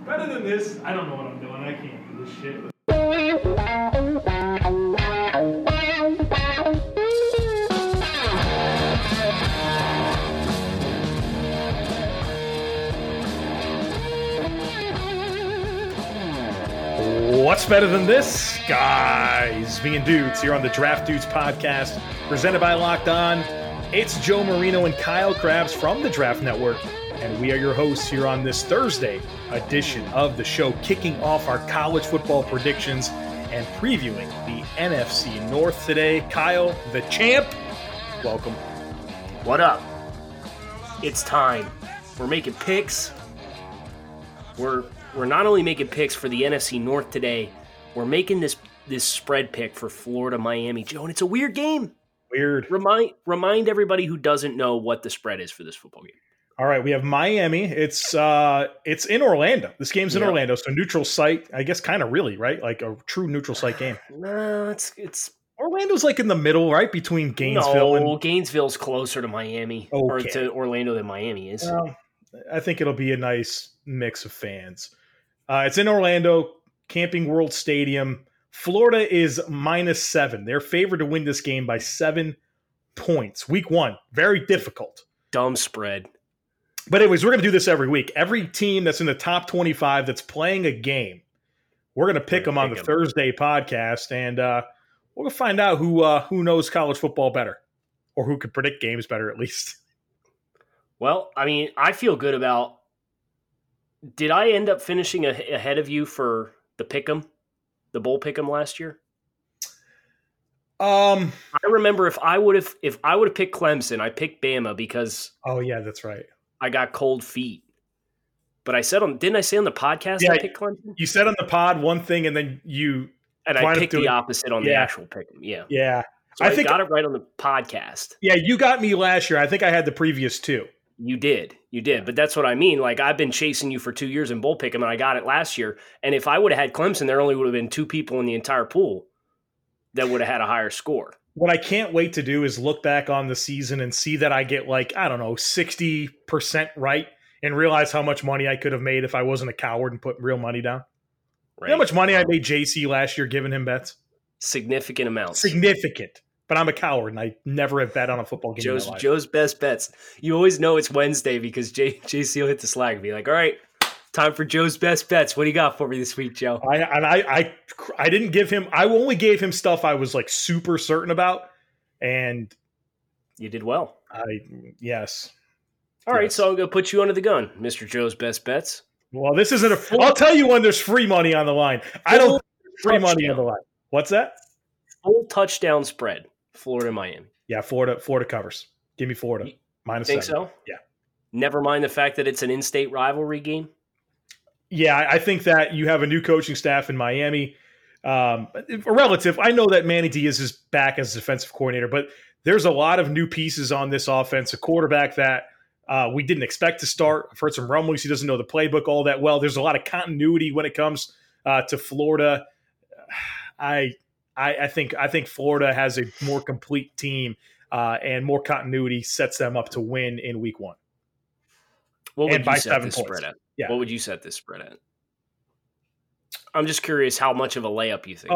Better than this, I don't know what I'm doing. I can't do this shit. What's better than this, guys? Being dudes here on the Draft Dudes podcast, presented by Locked On. It's Joe Marino and Kyle Krabs from the Draft Network, and we are your hosts here on this Thursday edition of the show, kicking off our college football predictions and previewing the NFC North today. Kyle, the champ, welcome. What up? It's time. We're making picks. We're not only making picks for the NFC North today, we're making this spread pick for Florida Miami. Joe, and it's a weird game. Weird. Remind everybody who doesn't know what the spread is for this football game. All right, we have Miami. It's in Orlando. This game's in Orlando, so neutral site. I guess kind of really, right? Like a true neutral site game. No, it's Orlando's like in the middle, right? Between Gainesville and Gainesville's closer to Miami or to Orlando than Miami is. I think it'll be a nice mix of fans. It's in Orlando, Camping World Stadium. Florida is -7. They're favored to win this game by 7 points. Week 1, very difficult. Dumb spread. But anyways, we're going to do this every week. Every team that's in the top 25 that's playing a game, we're going to pick them on the Thursday podcast, and we're going to find out who knows college football better, or who could predict games better at least. Well, I mean, I feel good about. Did I end up finishing ahead of you for the pick'em, the bowl pick'em last year? I remember if I would have picked Clemson, I picked Bama because. Oh yeah, that's right. I got cold feet. But didn't I say on the podcast I picked Clemson? You said on the pod one thing, and then I picked the opposite on the actual pick'em. Yeah. Yeah. So I got it right on the podcast. Yeah, you got me last year. I think I had the previous two. You did. But that's what I mean. Like, I've been chasing you for 2 years in bowl pick'em, and I got it last year. And if I would have had Clemson, there only would have been 2 people in the entire pool that would have had a higher score. What I can't wait to do is look back on the season and see that I get 60% right and realize how much money I could have made if I wasn't a coward and put real money down. Right. You know how much money I made JC last year giving him bets? Significant amounts. Significant. But I'm a coward, and I never have bet on a football game in my life. Joe's best bets. You always know it's Wednesday because JC will hit the slack and be like, all right, time for Joe's best bets. What do you got for me this week, Joe? I didn't give him – I only gave him stuff I was super certain about, and – You did well. Yes. All right, so I'm going to put you under the gun, Mr. Joe's best bets. Well, this isn't – I'll tell you when there's free money on the line. I don't – free money on the line. What's that? Full touchdown spread. Florida, Miami. Yeah, Florida covers. Give me Florida. -7. Think so? Yeah. Never mind the fact that it's an in-state rivalry game? Yeah, I think that you have a new coaching staff in Miami. A relative. I know that Manny Diaz is back as defensive coordinator, but there's a lot of new pieces on this offense. A quarterback that we didn't expect to start. I've heard some rumblings. He doesn't know the playbook all that well. There's a lot of continuity when it comes to Florida. I think Florida has a more complete team and more continuity sets them up to win in week 1. What would you set this spread at? Yeah. What would you set this spread at? I'm just curious how much of a layup you think.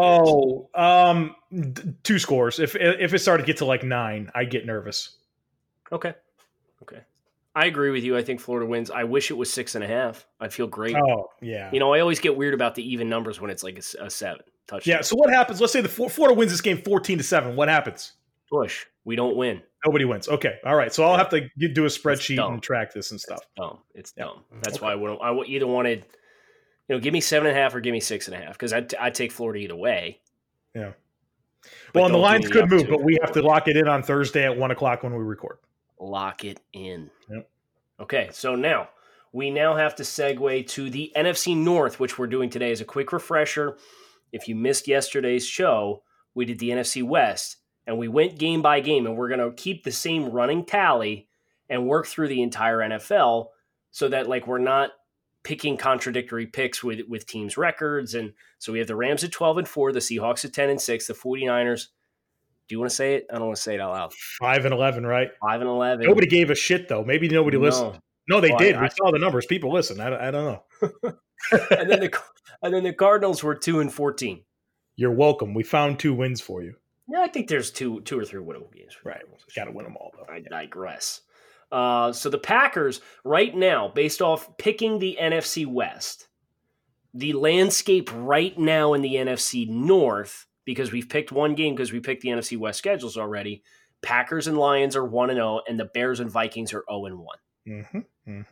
2 scores. If it started to get to 9, I'd get nervous. Okay. I agree with you. I think Florida wins. I wish it was 6.5. I'd feel great. Oh, yeah. I always get weird about the even numbers when it's like a 7 touchdown. Yeah, so what happens? Let's say the Florida wins this game 14-7. What happens? Push. We don't win. Nobody wins. Okay. All right. So I'll have to do a spreadsheet and track this and stuff. It's dumb. That's why I either wanted, give me 7.5 or give me 6.5 because I'd take Florida either way. Yeah. Well, and the lines could move, but we have to lock it in on Thursday at 1:00 when we record. Lock it in. Yep. Okay, so now we have to segue to the NFC North, which we're doing today. As a quick refresher, if you missed yesterday's show, we did the NFC West, and we went game by game, and we're going to keep the same running tally and work through the entire NFL so that we're not picking contradictory picks with teams' records. And so we have the Rams at 12-4, the Seahawks at 10-6, the 49ers. Do you want to say it? I don't want to say it out loud. 5-11, right? 5-11. Nobody gave a shit, though. Maybe nobody listened. No, they did. We saw the numbers. People listen. I don't know. and then the Cardinals were 2-14. You're welcome. We found 2 wins for you. Yeah, I think there's two or three winnable games. Right. Got to win them all, though. I digress. So the Packers, right now, based off picking the NFC West, the landscape right now in the NFC North, because we've picked one game because we picked the NFC West schedules already, Packers and Lions are 1-0, and the Bears and Vikings are 0-1. Mm-hmm. Mm-hmm.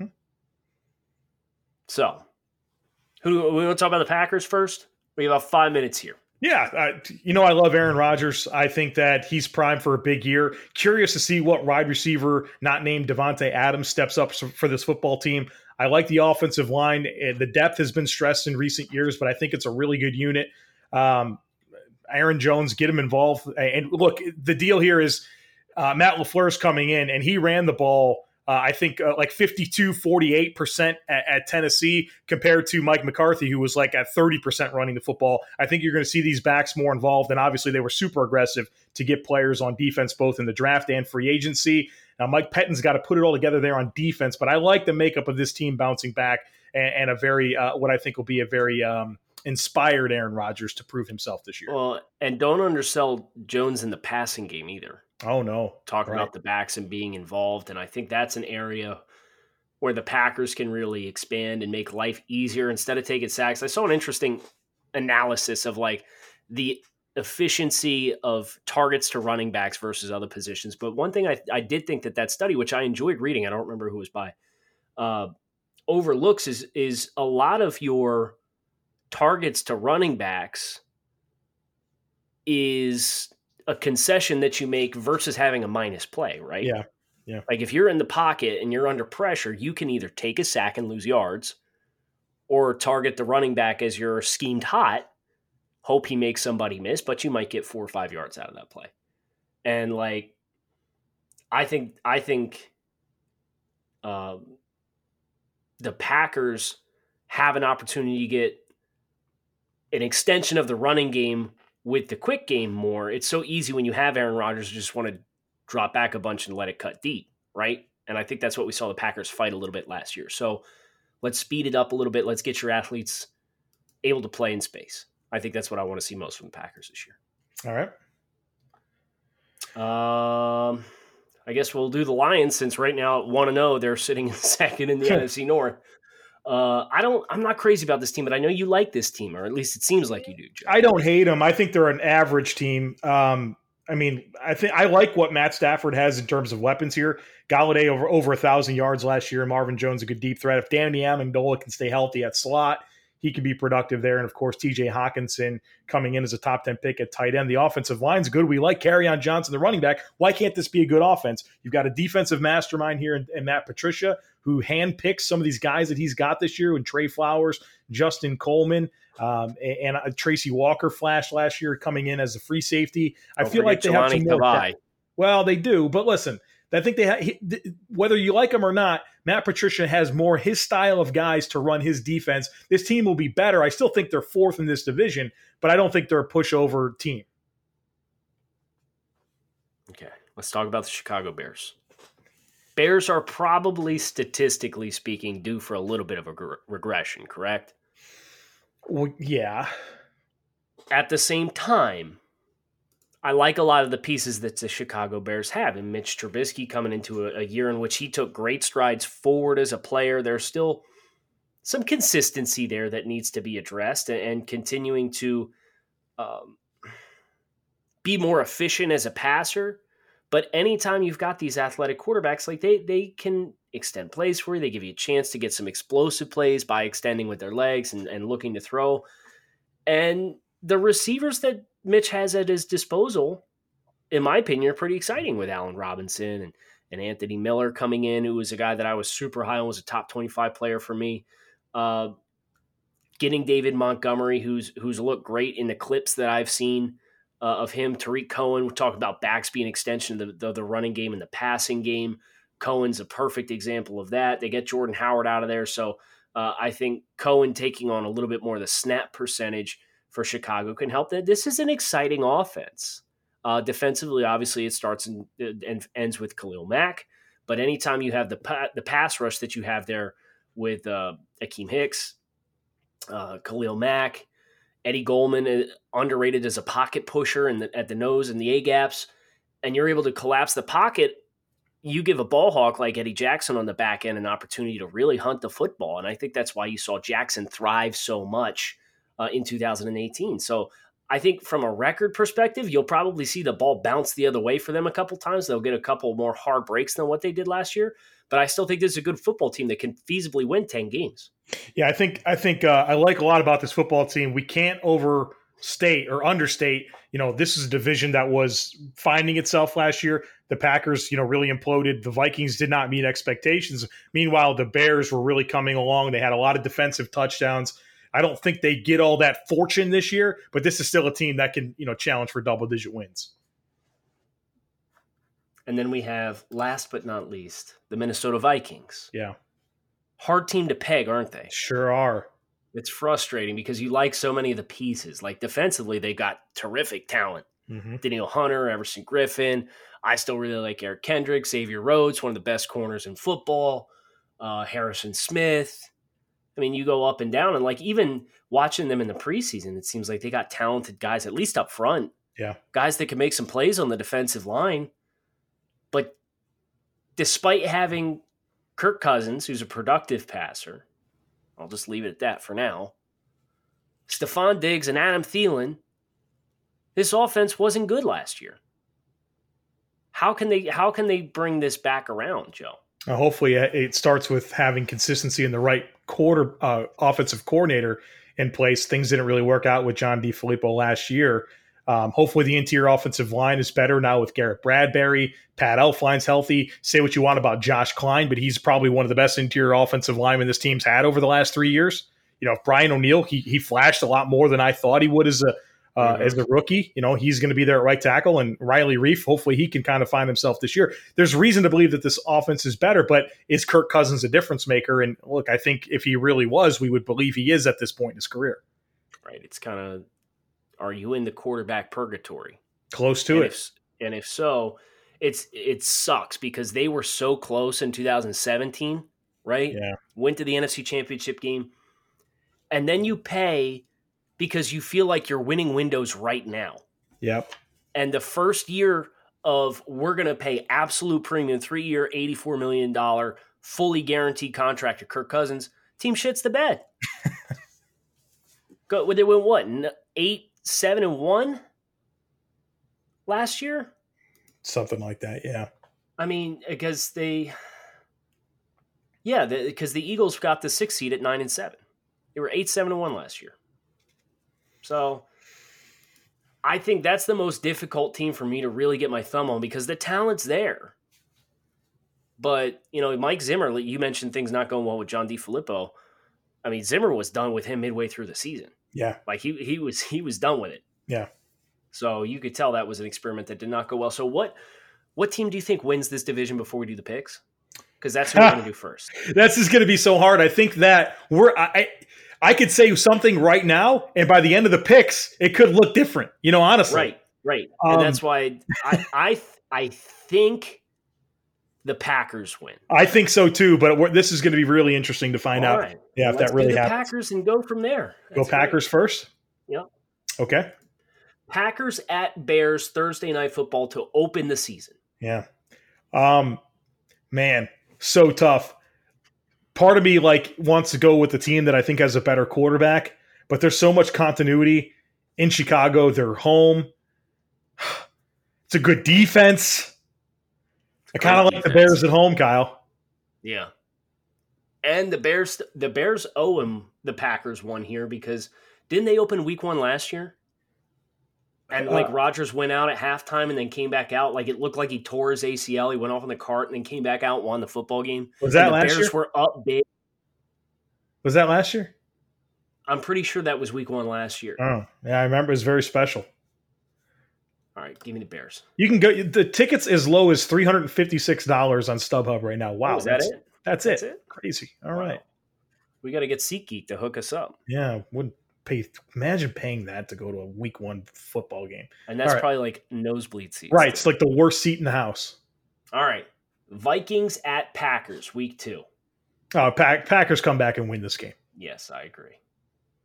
So, we want to talk about the Packers first? We have about 5 minutes here. Yeah, I love Aaron Rodgers. I think that he's primed for a big year. Curious to see what wide receiver not named Devontae Adams steps up for this football team. I like the offensive line. The depth has been stressed in recent years, but I think it's a really good unit. Aaron Jones, get him involved. And look, the deal here is Matt LaFleur's coming in, and he ran the ball I think like 48% at Tennessee compared to Mike McCarthy, who was like at 30% running the football. I think you're going to see these backs more involved, and obviously they were super aggressive to get players on defense, both in the draft and free agency. Now, Mike Pettine's got to put it all together there on defense, but I like the makeup of this team bouncing back and a very, what I think will be a very inspired Aaron Rodgers to prove himself this year. Well, and don't undersell Jones in the passing game either. Oh, no. Talking about the backs and being involved. And I think that's an area where the Packers can really expand and make life easier instead of taking sacks. I saw an interesting analysis of like the efficiency of targets to running backs versus other positions. But one thing I did think that study, which I enjoyed reading, I don't remember who it was by, overlooks is a lot of your targets to running backs is a concession that you make versus having a minus play, right? Yeah. Yeah. Like if you're in the pocket and you're under pressure, you can either take a sack and lose yards or target the running back as you're schemed hot, hope he makes somebody miss, but you might get 4 or 5 yards out of that play. And like, I think the Packers have an opportunity to get an extension of the running game with the quick game more. It's so easy when you have Aaron Rodgers to just want to drop back a bunch and let it cut deep, right? And I think that's what we saw the Packers fight a little bit last year. So let's speed it up a little bit. Let's get your athletes able to play in space. I think that's what I want to see most from the Packers this year. All right. I guess we'll do the Lions since right now at 1-0, they're sitting second in the NFC North. I'm not crazy about this team, but I know you like this team, or at least it seems like you do, Joe. I don't hate them. I think they're an average team. I think I like what Matt Stafford has in terms of weapons here. Galladay over 1,000 yards last year. Marvin Jones a good deep threat. If Danny Amendola can stay healthy at slot, he can be productive there. And of course, TJ Hawkinson coming in as a top 10 pick at tight end. The offensive line's good. We like Kerryon Johnson, the running back. Why can't this be a good offense? You've got a defensive mastermind here in Matt Patricia, who handpicks some of these guys that he's got this year, and Trey Flowers, Justin Coleman, and Tracy Walker flashed last year coming in as a free safety. I feel like they have some more. Well, they do, but listen, I think whether you like him or not, Matt Patricia has more his style of guys to run his defense. This team will be better. I still think they're fourth in this division, but I don't think they're a pushover team. Okay, let's talk about the Chicago Bears. Bears are probably, statistically speaking, due for a little bit of a regression, correct? Well, yeah. At the same time, I like a lot of the pieces that the Chicago Bears have. And Mitch Trubisky coming into a year in which he took great strides forward as a player. There's still some consistency there that needs to be addressed, and continuing to be more efficient as a passer. But anytime you've got these athletic quarterbacks, like they can extend plays for you. They give you a chance to get some explosive plays by extending with their legs and looking to throw. And the receivers that Mitch has at his disposal, in my opinion, are pretty exciting, with Allen Robinson and Anthony Miller coming in, who was a guy that I was super high on, was a top 25 player for me. Getting David Montgomery, who's looked great in the clips that I've seen of him. Tariq Cohen, we talk about backs being an extension of the running game and the passing game. Cohen's a perfect example of that. They get Jordan Howard out of there. So I think Cohen taking on a little bit more of the snap percentage for Chicago can help. That this is an exciting offense. Defensively, obviously, it starts and ends with Khalil Mack. But anytime you have the pass rush that you have there with Akeem Hicks, Khalil Mack, Eddie Goldman, underrated as a pocket pusher at the nose and the A-gaps, and you're able to collapse the pocket. You give a ball hawk like Eddie Jackson on the back end an opportunity to really hunt the football. And I think that's why you saw Jackson thrive so much in 2018. So I think from a record perspective, you'll probably see the ball bounce the other way for them a couple times. They'll get a couple more hard breaks than what they did last year. But I still think this is a good football team that can feasibly win 10 games. Yeah, I think I like a lot about this football team. We can't overstate or understate. This is a division that was finding itself last year. The Packers, really imploded. The Vikings did not meet expectations. Meanwhile, the Bears were really coming along. They had a lot of defensive touchdowns. I don't think they get all that fortune this year, but this is still a team that can, challenge for double-digit wins. And then we have, last but not least, the Minnesota Vikings. Yeah. Hard team to peg, aren't they? Sure are. It's frustrating because you like so many of the pieces. Like defensively, they've got terrific talent. Mm-hmm. Daniel Hunter, Everson Griffin. I still really like Eric Kendrick, Xavier Rhodes, one of the best corners in football. Harrison Smith. I mean, you go up and down, and like even watching them in the preseason, it seems like they got talented guys, at least up front. Yeah. Guys that can make some plays on the defensive line. But despite having Kirk Cousins, who's a productive passer, I'll just leave it at that for now, Stephon Diggs and Adam Thielen, this offense wasn't good last year. How can they bring this back around, Joe? Hopefully it starts with having consistency in the right offensive coordinator in place. Things didn't really work out with John DeFilippo last year. Hopefully the interior offensive line is better now with Garrett Bradbury. Pat Elflein's healthy. Say what you want about Josh Klein, but he's probably one of the best interior offensive linemen this team's had over the last 3 years. If Brian O'Neill, he flashed a lot more than I thought he would as a rookie. He's going to be there at right tackle, and Riley Reiff, hopefully he can kind of find himself this year. There's reason to believe that this offense is better, but is Kirk Cousins a difference maker? And look, I think if he really was, we would believe he is at this point in his career. Right. It's kind of, are you in the quarterback purgatory? Close to it. And if so, it sucks because they were so close in 2017, right? Yeah. Went to the NFC Championship game. And then you pay because you feel like you're winning windows right now. Yep. And the first year of we're going to pay absolute premium, 3-year, $84 million, fully guaranteed contract to Kirk Cousins, team shits the bed. They went what? 8-7-1 last year? Something like that, yeah. I mean, because the Eagles got the 6th seed at 9-7. They were 8-7-1 last year. So I think that's the most difficult team for me to really get my thumb on because the talent's there. But, Mike Zimmer, you mentioned things not going well with John DeFilippo. I mean, Zimmer was done with him midway through the season. Yeah. Like he was done with it. Yeah. So you could tell that was an experiment that did not go well. So what team do you think wins this division before we do the picks? Because that's what we're going to do first. That's just going to be so hard. I think that I could say something right now, and by the end of the picks, it could look different. Honestly. Right. And that's why I think the Packers win. I think so too. But this is going to be really interesting to find out. Right. Yeah, if that really happens. Packers and go from there. That's go Packers first. Yep. Okay. Packers at Bears Thursday Night Football to open the season. Yeah. Man, so tough. Part of me wants to go with the team that I think has a better quarterback, but there's so much continuity in Chicago. They're home. It's a good defense. I kind of like the Bears at home, Kyle. Yeah. And the Bears owe him the Packers one here because didn't they open week 1 last year? And Rodgers went out at halftime and then came back out. Like it looked like he tore his ACL. He went off on the cart and then came back out and won the football game. Was that last year? The Bears were up big. Was that last year? I'm pretty sure that was week 1 last year. Oh, yeah, I remember. It was very special. All right, give me the Bears. You can go. The tickets as low as $356 on StubHub right now. Wow, is that it? That's it. Crazy. All right. We got to get SeatGeek to hook us up. Yeah, wouldn't pay. Imagine paying that to go to a week 1 football game. And that's probably like nosebleed seats. Right, it's like the worst seat in the house. All right, Vikings at Packers, week 2. Packers come back and win this game. Yes, I agree.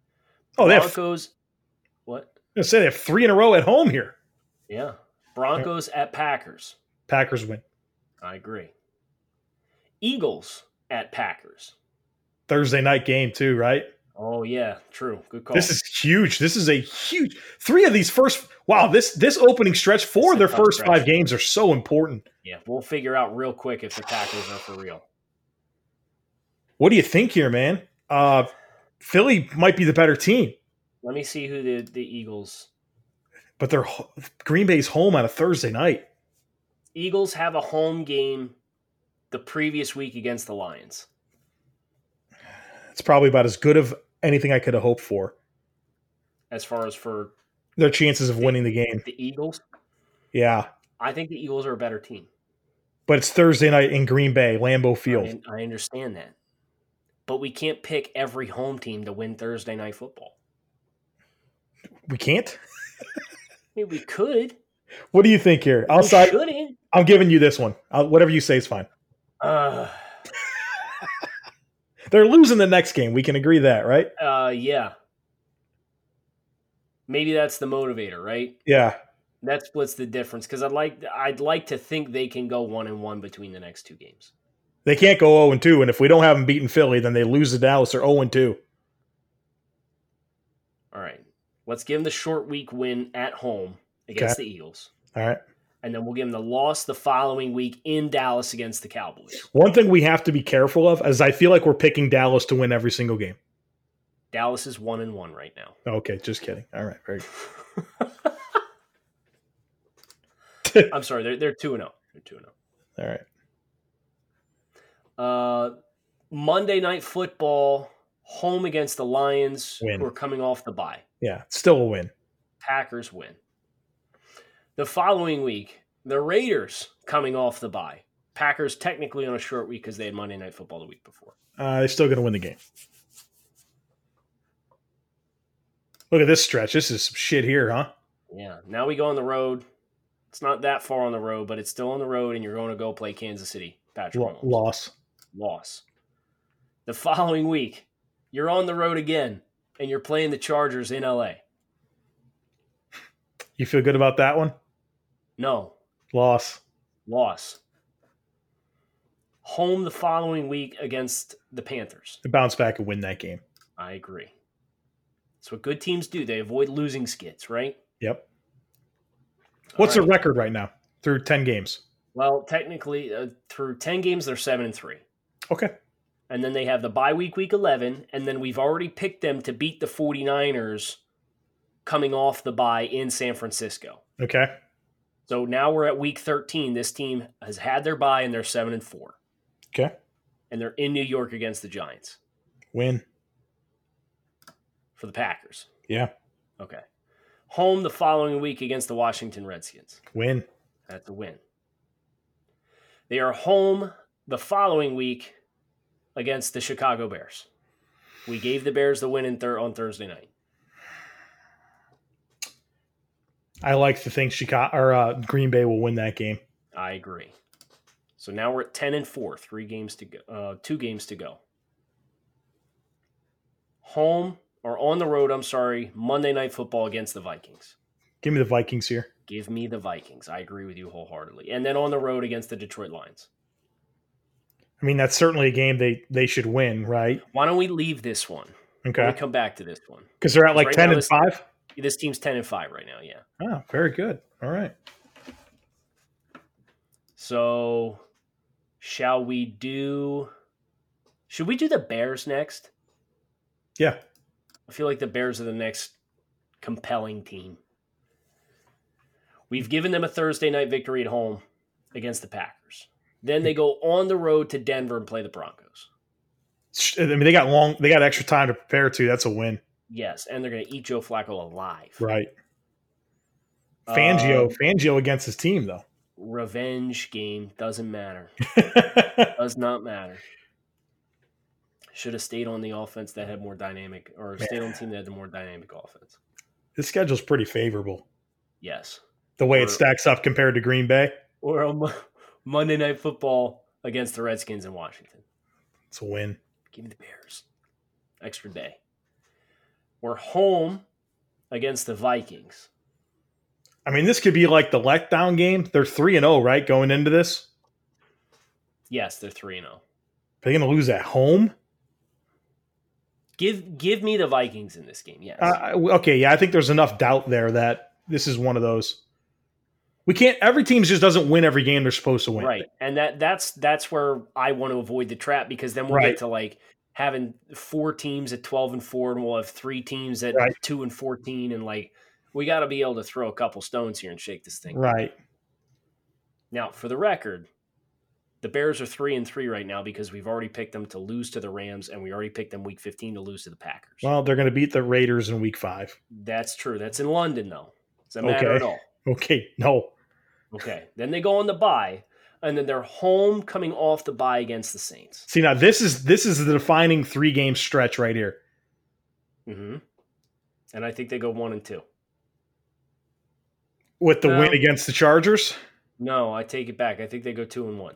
Oh, Broncos. What? I say they have 3 in a row at home here. Yeah. Broncos at Packers. Packers win. I agree. Eagles at Packers. Thursday night game too, right? Oh, yeah. True. Good call. This is huge. This is a huge 3 of these first. Wow, this opening stretch for their first stretch. 5 games are so important. Yeah, we'll figure out real quick if the Packers are for real. What do you think here, man? Philly might be the better team. Let me see who the Eagles. But Green Bay's home on a Thursday night. Eagles have a home game the previous week against the Lions. It's probably about as good of anything I could have hoped for. As far as for their chances of winning the game. The Eagles? Yeah. I think the Eagles are a better team. But it's Thursday night in Green Bay, Lambeau Field. I understand that. But we can't pick every home team to win Thursday night football. We can't? I mean, we could. What do you think here? I'm giving you this one. Whatever you say is fine. They're losing the next game. We can agree that, right? Yeah. Maybe that's the motivator, right? Yeah. That splits the difference because I'd like to think they can go 1-1 between the next 2 games. They can't go 0-2, and if we don't have them beating Philly, then they lose to Dallas. They're 0-2. All right. Let's give them the short week win at home against the Eagles. All right. And then we'll give them the loss the following week in Dallas against the Cowboys. One thing we have to be careful of is I feel like we're picking Dallas to win every single game. Dallas is 1-1 right now. Okay, just kidding. All right, very good. I'm sorry, they're 2-0. They're 2-0. All right. Monday Night Football, home against the Lions, who are coming off the bye. Yeah, still a win. Packers win. The following week, the Raiders coming off the bye. Packers technically on a short week because they had Monday Night Football the week before. They're still going to win the game. Look at this stretch. This is some shit here, huh? Yeah. Now we go on the road. It's not that far on the road, but it's still on the road, and you're going to go play Kansas City. Patrick Mahomes. Loss. The following week, you're on the road again, and you're playing the Chargers in LA. You feel good about that one? No. Loss. Home the following week against the Panthers. They bounce back and win that game. I agree. That's what good teams do. They avoid losing skits, right? Yep. What's their record right now through 10 games? Well, technically, through 10 games, they're 7-3. Okay. And then they have the bye week, week 11, and then we've already picked them to beat the 49ers coming off the bye in San Francisco. Okay. So now we're at week 13. This team has had their bye, and they're 7-4. Okay. And they're in New York against the Giants. Win. For the Packers. Yeah. Okay. Home the following week against the Washington Redskins. Win. That's a win. They are home the following week against the Chicago Bears. We gave the Bears the win on Thursday night. I like to think Green Bay will win that game. I agree. So now we're at 10-4, 2 games to go. Home or on the road, Monday Night Football against the Vikings. Give me the Vikings here. Give me the Vikings. I agree with you wholeheartedly. And then on the road against the Detroit Lions. I mean, that's certainly a game they should win, right? Why don't we leave this one? Okay. Let me come back to this one. Because they're at like 10-5? This team's 10-5 right now, yeah. Oh, very good. All right. So, should we do the Bears next? Yeah. I feel like the Bears are the next compelling team. We've given them a Thursday night victory at home against the Packers. Then they go on the road to Denver and play the Broncos. I mean, they got extra time to prepare too. That's a win. Yes, and they're going to eat Joe Flacco alive. Right. Fangio against his team, though. Revenge game doesn't matter. Does not matter. Should have stayed on the offense that had more dynamic, or stayed on the team that had the more dynamic offense. His schedule's pretty favorable. Yes. The way it stacks up compared to Green Bay. Or a Monday Night Football against the Redskins in Washington. It's a win. Give me the Bears. Extra day. We're home against the Vikings. I mean, this could be like the letdown game. They're 3-0, right, going into this? Yes, they're 3-0. They're going to lose at home? Give me the Vikings in this game, yes. Okay, yeah, I think there's enough doubt there that this is one of those. We can't. Every team just doesn't win every game they're supposed to win. Right, and that's where I want to avoid the trap, because then we'll get to like having 4 teams at 12-4, and we'll have 3 teams at 2-14, and like we got to be able to throw a couple stones here and shake this thing. Right. Now, for the record, the Bears are 3-3 right now because we've already picked them to lose to the Rams, and we already picked them Week 15 to lose to the Packers. Well, they're going to beat the Raiders in Week 5. That's true. That's in London, though. Does that matter at all? Okay, no. Okay, then they go on the bye, and then they're home coming off the bye against the Saints. See, now this is the defining 3-game stretch right here. Mm-hmm. And I think they go 1-2. With the win against the Chargers? No, I take it back. I think they go 2-1.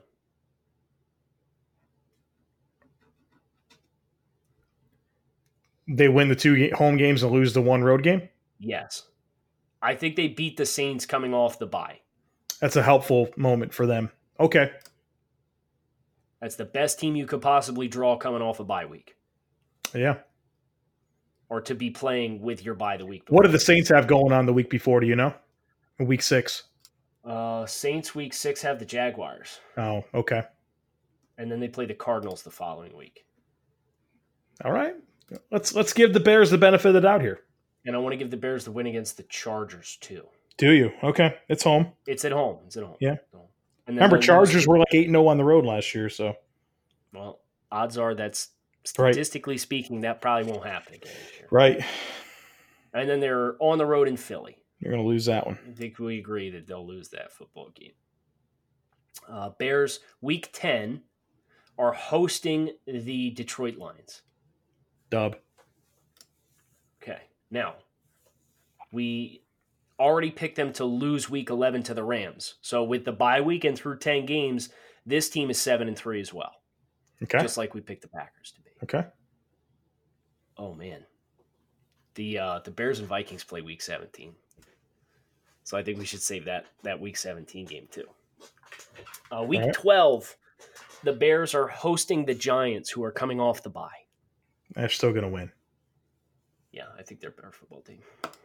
They win the 2 home games and lose the 1 road game? Yes. I think they beat the Saints coming off the bye. That's a helpful moment for them. Okay. That's the best team you could possibly draw coming off a bye week. Yeah. Or to be playing with your bye the week before. What did the Saints have going on the week before, do you know? Week 6. Saints Week 6 have the Jaguars. Oh, okay. And then they play the Cardinals the following week. All right. Let's give the Bears the benefit of the doubt here. And I want to give the Bears the win against the Chargers, too. Do you? Okay. It's home. It's at home. Yeah. And remember, Chargers were like 8-0 on the road last year, so. Well, odds are that's statistically speaking, that probably won't happen again this year. Right. And then they're on the road in Philly. You're going to lose that one. I think we agree that they'll lose that football game. Bears, Week 10, are hosting the Detroit Lions. Dub. Okay. Now, we already picked them to lose Week 11 to the Rams. So with the bye week and through 10 games, this team is 7-3 as well. Okay. Just like we picked the Packers to be. Okay. Oh, man. The Bears and Vikings play Week 17. So I think we should save that Week 17 game too. Week 12, the Bears are hosting the Giants, who are coming off the bye. They're still going to win. Yeah, I think they're a better football team.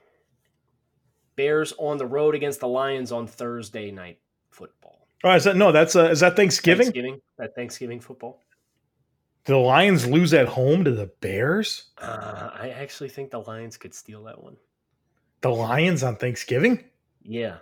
Bears on the road against the Lions on Thursday night football. Oh, is that Thanksgiving? That Thanksgiving football. Do the Lions lose at home to the Bears? I actually think the Lions could steal that one. The Lions on Thanksgiving? Yeah.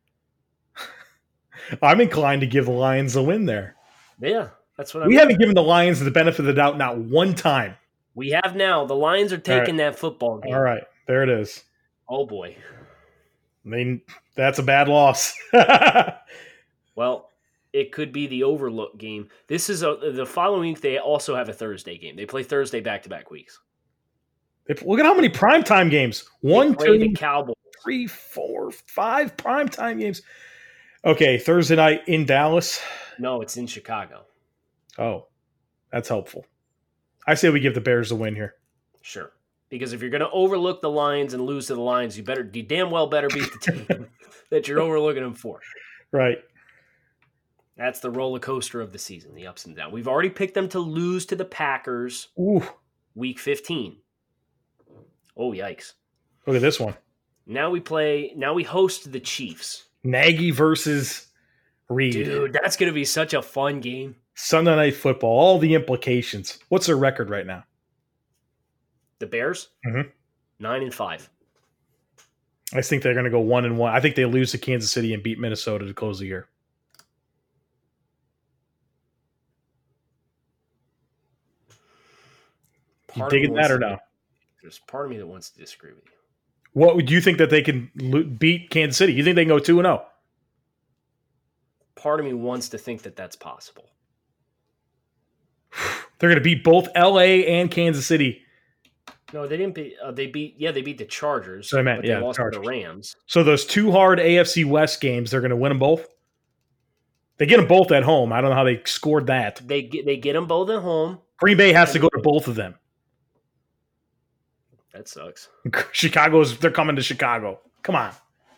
I'm inclined to give the Lions a win there. Yeah, that's what we haven't given the Lions the benefit of the doubt not one time. We have now. The Lions are taking that football game. All right, there it is. Oh, boy. I mean, that's a bad loss. Well, it could be the overlook game. This is the following week. They also have a Thursday game. They play Thursday back-to-back weeks. Look at how many primetime games. 1, 2, the Cowboys. 3, 4, 5 primetime games. Okay, Thursday night in Dallas. No, it's in Chicago. Oh, that's helpful. I say we give the Bears a win here. Sure. Because if you're going to overlook the Lions and lose to the Lions, you damn well better beat the team that you're overlooking them for. Right. That's the roller coaster of the season, the ups and downs. We've already picked them to lose to the Packers. Ooh. Week 15. Oh, yikes. Look at this one. Now we host the Chiefs. Nagy versus Reed. Dude, that's going to be such a fun game. Sunday Night Football, all the implications. What's their record right now? The Bears? 9-5. I think they're going to go 1-1. I think they lose to Kansas City and beat Minnesota to close the year. You digging that or no? There's part of me that wants to disagree with you. What would you think that they can beat Kansas City? You think they can go 2-0? Part of me wants to think that that's possible. They're going to beat both LA and Kansas City. No, they didn't beat. They beat the Chargers. So I meant, but they lost to the Rams. So those 2 hard AFC West games, they're going to win them both. They get them both at home. I don't know how they scored that. They get them both at home. Green Bay has to go to both of them. That sucks. They're coming to Chicago. Come on.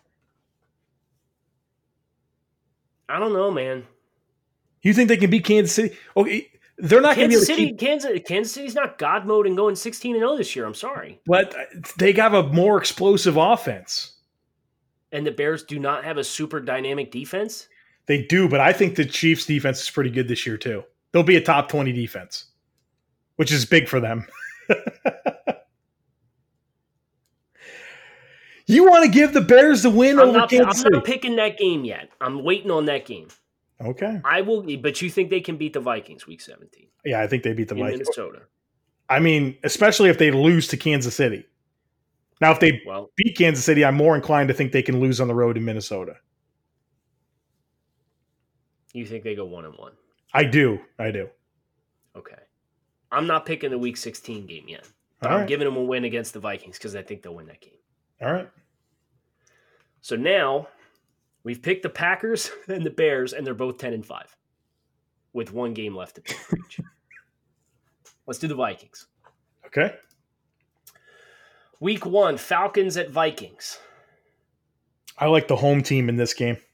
I don't know, man. You think they can beat Kansas City? Okay, they're not going to be able to keep. Kansas City's not God mode and going 16-0 this year. I'm sorry. But they have a more explosive offense. And the Bears do not have a super dynamic defense? They do, but I think the Chiefs' defense is pretty good this year, too. They'll be a top 20 defense, which is big for them. You want to give the Bears the win over Kansas City? I'm not picking that game yet. I'm waiting on that game. Okay. I will, but you think they can beat the Vikings week 17? Yeah, I think they beat the Vikings. In Minnesota. I mean, especially if they lose to Kansas City. Now, if they beat Kansas City, I'm more inclined to think they can lose on the road in Minnesota. You think they go 1-1? I do. Okay. I'm not picking the week 16 game yet. But I'm giving them a win against the Vikings because I think they'll win that game. All right. So now we've picked the Packers and the Bears, and they're both 10-5 with one game left to pick for each. Let's do the Vikings. Okay. Week 1, Falcons at Vikings. I like the home team in this game.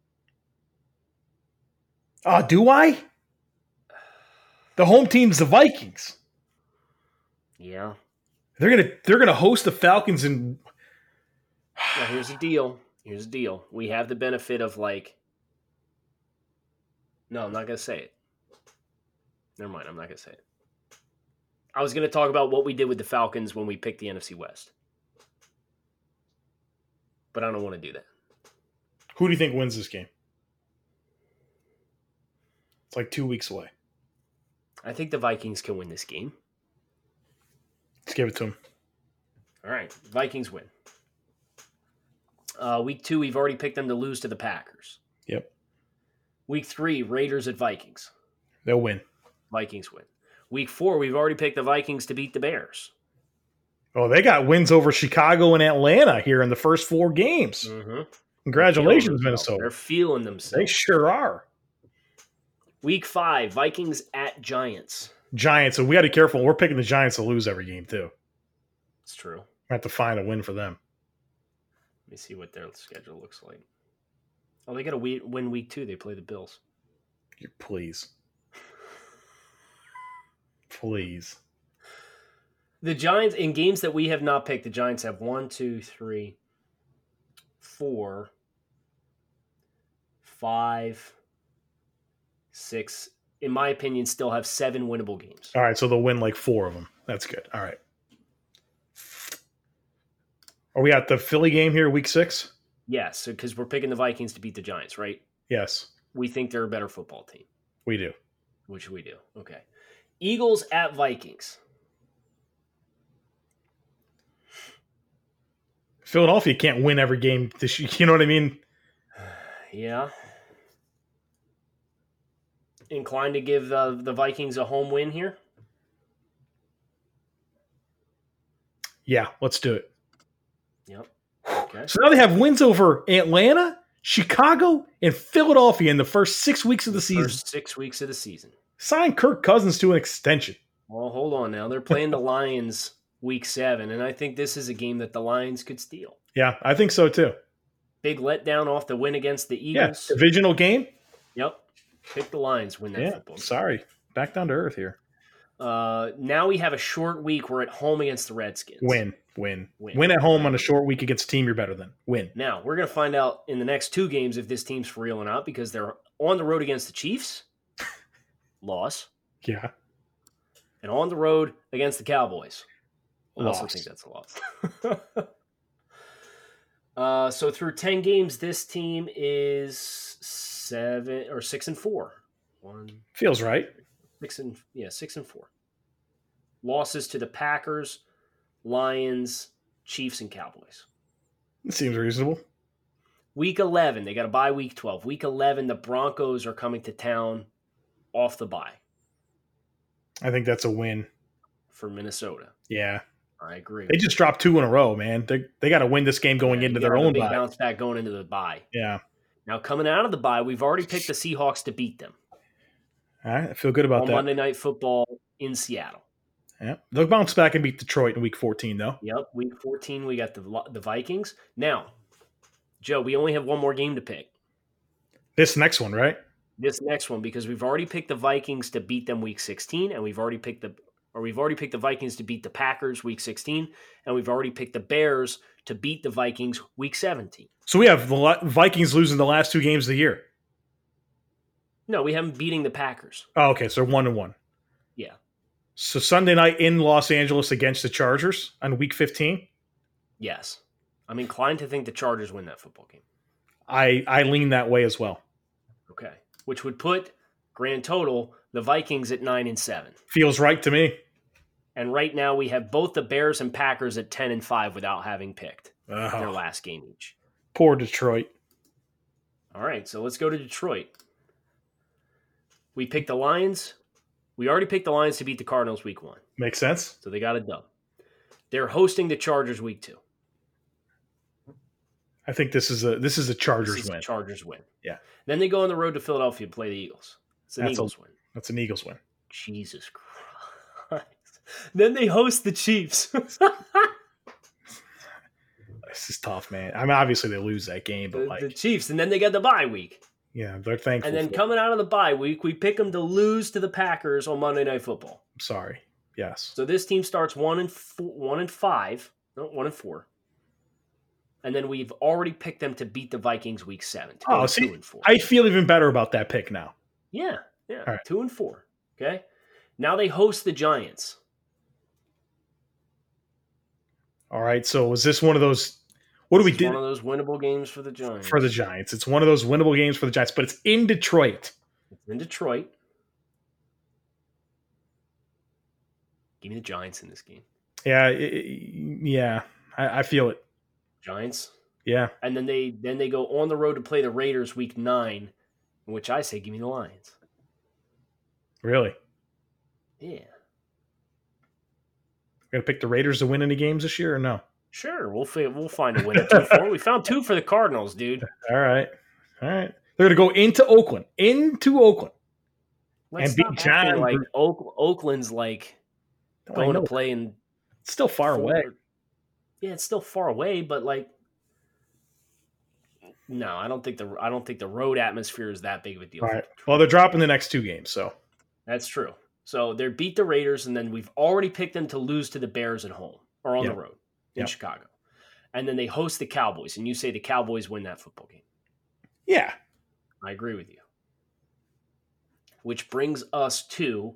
Oh, do I? The home team's the Vikings. Yeah. They're gonna host the Falcons and now here's the deal. We have the benefit of no, I'm not gonna say it. Never mind, I'm not gonna say it. I was gonna talk about what we did with the Falcons when we picked the NFC West. But I don't want to do that. Who do you think wins this game? It's like 2 weeks away. I think the Vikings can win this game. Let's give it to them. All right, Vikings win. Week 2, we've already picked them to lose to the Packers. Yep. Week 3, Raiders at Vikings. They'll win. Vikings win. Week 4, we've already picked the Vikings to beat the Bears. Oh, they got wins over Chicago and Atlanta here in the first 4 games. Mm-hmm. Congratulations, Minnesota. They're feeling themselves. They sure are. Week 5, Vikings at Giants. Giants, so we got to be careful. We're picking the Giants to lose every game, too. It's true. We have to find a win for them. Let me see what their schedule looks like. Oh, they got to win week 2. They play the Bills. Please. Please. The Giants, in games that we have not picked, the Giants have 1, 2, 3, 4, 5, 6, in my opinion, still have 7 winnable games. All right, so they'll win like 4 of them. That's good. All right. Are we at the Philly game here, week 6? Yes, because we're picking the Vikings to beat the Giants, right? Yes. We think they're a better football team. We do. Which we do. Okay. Eagles at Vikings. Philadelphia can't win every game this year. You know what I mean? Yeah. Inclined to give the Vikings a home win here? Yeah, let's do it. Yep. Okay. So now they have wins over Atlanta, Chicago, and Philadelphia in the first 6 weeks of the season. First 6 weeks of the season. Sign Kirk Cousins to an extension. Well, hold on now. They're playing the Lions week 7, and I think this is a game that the Lions could steal. Yeah, I think so too. Big letdown off the win against the Eagles. Yeah, divisional game. Yep. Pick the Lions, win that football game. Sorry. Back down to earth here. Now we have a short week. We're at home against the Redskins. Win at home on a short week against a team you're better than. Win. Now, we're going to find out in the next 2 games if this team's for real or not because they're on the road against the Chiefs. Loss. Yeah. And on the road against the Cowboys. I Loss. also think that's a loss. So through 10 games, this team is 6-4. Feels right. 6-4. Losses to the Packers, Lions, Chiefs, and Cowboys. It seems reasonable. Week 11, they got a bye week 12. Week 11, the Broncos are coming to town off the bye. I think that's a win. For Minnesota. Yeah. I agree. They just dropped 2 in a row, man. They got to win this game going into their own big bye. Bounce back going into the bye. Yeah. Now, coming out of the bye, we've already picked the Seahawks to beat them. All right. I feel good about that. Monday Night Football in Seattle. Yeah, they'll bounce back and beat Detroit in Week 14, though. Yep, Week 14 we got the Vikings. Now, Joe, we only have one more game to pick. This next one, right? This next one, because we've already picked the Vikings to beat them Week 16, and we've already picked the Vikings to beat the Packers Week 16, and we've already picked the Bears to beat the Vikings Week 17. So we have the Vikings losing the last 2 games of the year. No, we haven't beating the Packers. Oh, okay, so 1-1. Yeah. So Sunday night in Los Angeles against the Chargers on Week 15? Yes. I'm inclined to think the Chargers win that football game. I lean that way as well. Okay. Which would put, grand total, the Vikings at 9-7. Feels right to me. And right now we have both the Bears and Packers at 10-5 without having picked their last game each. Poor Detroit. All right, so let's go to Detroit. We picked the Lions. We already picked the Lions to beat the Cardinals Week 1. Makes sense. So they got a dub. They're hosting the Chargers Week 2. I think this is a Chargers win. Chargers win. Yeah. Then they go on the road to Philadelphia to play the Eagles. It's an Eagles win. That's an Eagles win. Jesus Christ. Then they host the Chiefs. This is tough, man. I mean, obviously they lose that game, but the Chiefs, and then they get the bye week. Yeah, they're thankful. And then coming out of the bye week, we pick them to lose to the Packers on Monday Night Football. I'm sorry. Yes. So this team starts 1-4. And then we've already picked them to beat the Vikings Week 7. Oh, see, 2-4. I feel even better about that pick now. Yeah. Right. 2-4. Okay. Now they host the Giants. All right. So is this one of those? What do we do? One of those winnable games for the Giants. For the Giants, it's one of those winnable games for the Giants, but it's in Detroit. It's in Detroit. Give me the Giants in this game. Yeah, I feel it. Giants. Yeah. And then they go on the road to play the Raiders Week 9, in which I say give me the Lions. Really? Yeah. Gonna pick the Raiders to win any games this year or no? Sure, we'll find a winner. 2-4. We found 2 for the Cardinals, dude. All right. They're gonna go into Oakland, Let's and beat John. Like Oakland's like going to play in. It's still far away. Yeah, it's still far away, but like, no, I don't think the road atmosphere is that big of a deal. All right. Well, they're dropping the next 2 games, so that's true. So they beat the Raiders, and then we've already picked them to lose to the Bears at home or on the road in Chicago, and then they host the Cowboys, and you say the Cowboys win that football game. Yeah, I agree with you. Which brings us to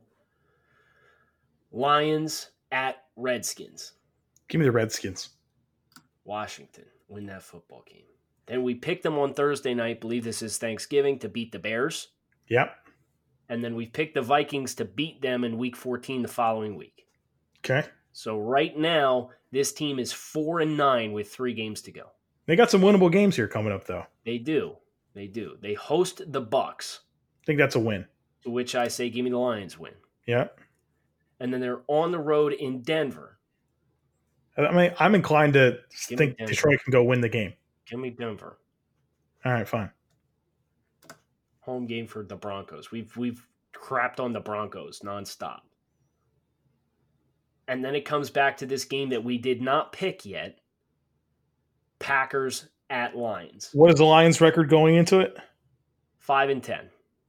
Lions at Redskins. Give me the Redskins. Washington win that football game. Then we picked them on Thursday night, believe this is Thanksgiving, to beat the Bears. Yep. And then we picked the Vikings to beat them in Week 14 the following week. Okay. So right now, this team is 4-9 with 3 games to go. They got some winnable games here coming up, though. They do. They host the Bucks. I think that's a win. To which I say, give me the Lions win. Yeah. And then they're on the road in Denver. I mean, I'm inclined to think Detroit can go win the game. Give me Denver. All right, fine. Home game for the Broncos. We've crapped on the Broncos nonstop. And then it comes back to this game that we did not pick yet. Packers at Lions. What is the Lions record going into it? 5-10.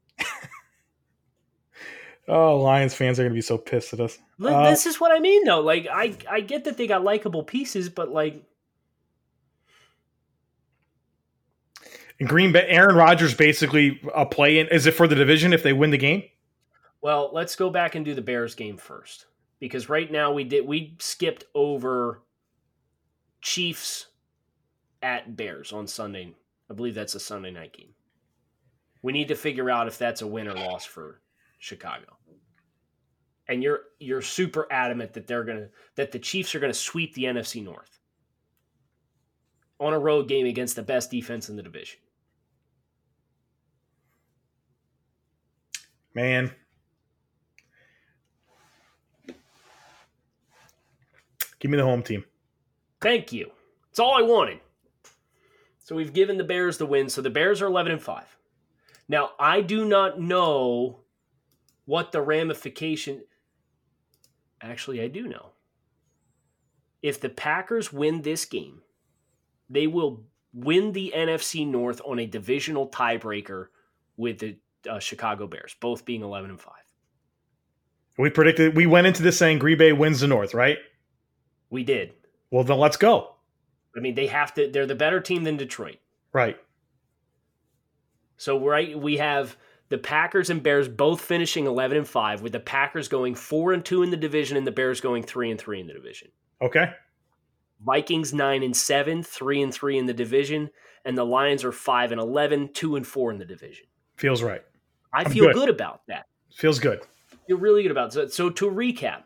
Oh, Lions fans are going to be so pissed at us. This is what I mean, though. Like, I get that they got likable pieces, but like, in Green Bay, Aaron Rodgers basically a play-in. Is it for the division if they win the game? Well, let's go back and do the Bears game first, because right now we skipped over Chiefs at Bears on Sunday. I believe that's a Sunday night game. We need to figure out if that's a win or loss for Chicago. And you're super adamant that the Chiefs are gonna sweep the NFC North on a road game against the best defense in the division. Man. Give me the home team. Thank you. That's all I wanted. So we've given the Bears the win. So the Bears are 11-5. Now, I do not know what the ramification. Actually, I do know. If the Packers win this game, they will win the NFC North on a divisional tiebreaker with the Chicago Bears, both being 11-5. We went into this saying Green Bay wins the North, right? We did. Well, then let's go. I mean, they're the better team than Detroit. Right. So, we have the Packers and Bears both finishing 11-5, with the Packers going 4-2 in the division and the Bears going 3-3 in the division. Okay. Vikings 9-7, 3-3 in the division, and the Lions are 5-11, 2-4 in the division. Feels right. I feel good about that. Feels good. Feel really good about it. So to recap,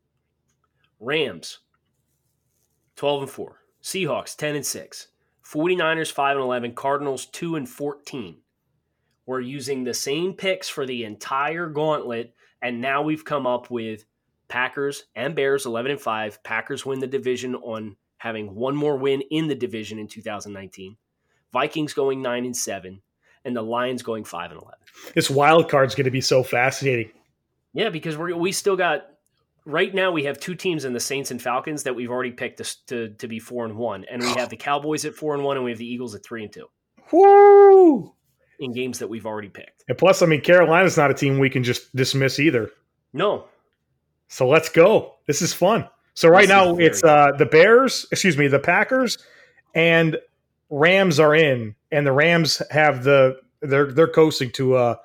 Rams 12-4, Seahawks 10-6, 49ers 5-11, Cardinals 2-14. We're using the same picks for the entire gauntlet, and now we've come up with Packers and Bears 11-5. Packers win the division on having one more win in the division in 2019. Vikings going 9-7, and the Lions going 5-11. This wild card's going to be so fascinating. Yeah, because we still got right now we have two teams in the Saints and Falcons that we've already picked to be 4-1, and we have the Cowboys at 4-1, and we have the Eagles at 3-2. Woo! In games that we've already picked. And plus, I mean, Carolina's not a team we can just dismiss either. No. So let's go. This is fun. So right now it's the Packers and Rams are in, and the Rams have they're coasting to a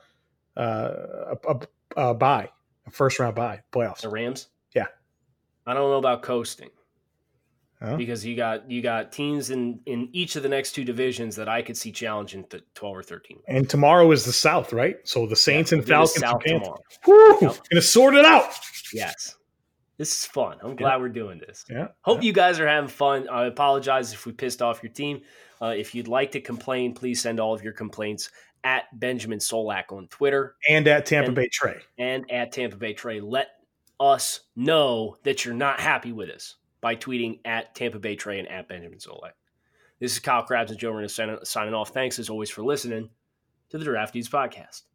bye, a first round bye, playoffs. The Rams? Yeah. I don't know about coasting. Huh? Because you got teams in each of the next two divisions that I could see challenging 12 or 13. And tomorrow is the South, right? So the Saints and Falcons tomorrow. Woo! Yep. Gonna sort it out. Yes. This is fun. I'm glad we're doing this. Yeah. Hope you guys are having fun. I apologize if we pissed off your team. If you'd like to complain, please send all of your complaints at Benjamin Solak on Twitter. And at Tampa Bay Trey. And at Tampa Bay Trey. Let us know that you're not happy with us by tweeting at Tampa Bay Trey and at Benjamin Solak. This is Kyle Krabs and Joe Marino signing off. Thanks as always for listening to the Draft Dudes Podcast.